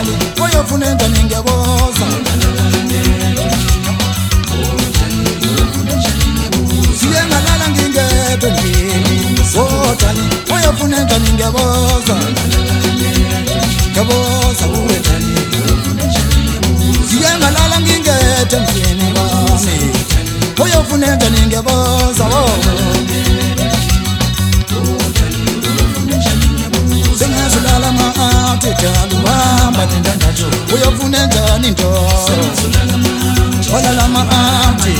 Otani uyofuna njani ngiyaboza siyengalala ngingedwa endlini Otani uyofuna njani ngiyaboza ngiyaboza uwetani siyengalala ngingedwa endlini bami uyofuna njani ngiyaboza Sengazulala maati jalu wamba nindandajo uyofuna njani ndo Walala maati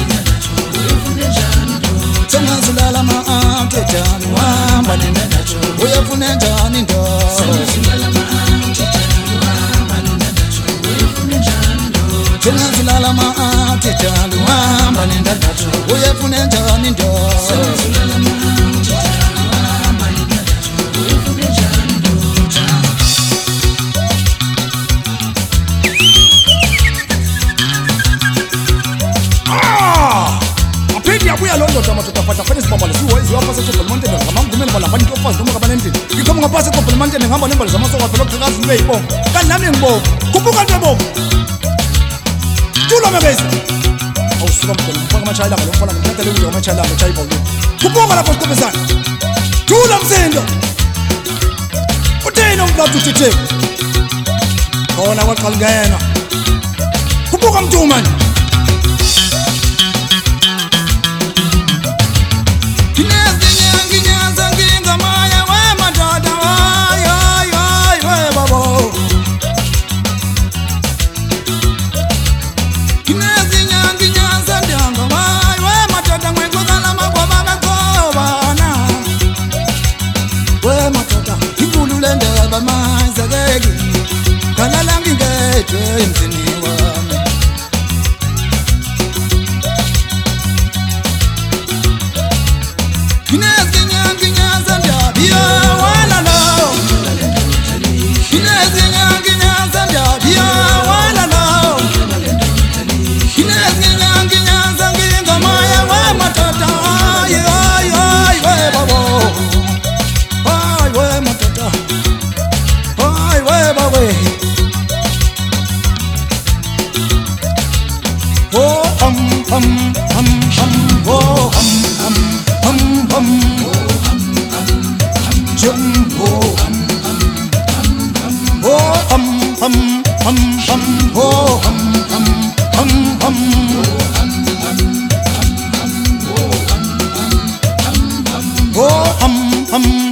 Sengazulala maati jalu wamba nindandajo uyofuna njani ndo Sengazulala maati jalu wamba nindandajo uyofuna njani ndo Abuya londo tama tutapata fanya sipambala siwa hizo hapa sasa Parliament na kama ngumeni bala fanya tofa ndomo kama nende ngikoma ngapasa kwa Parliament ngamba nembala zama soka phela kuqhaza iwe ibo kanami ngibo kubuka ndebo tulo mebeza awusuka mkhona ufaka amachayila ngalomfana ngimthathele ukuthi amachayila ngachayiba lo kubuka lapho siqhubezana tulo msindo uthena umflathu uthithe khona kwaqala ngena kubuka mthumani hum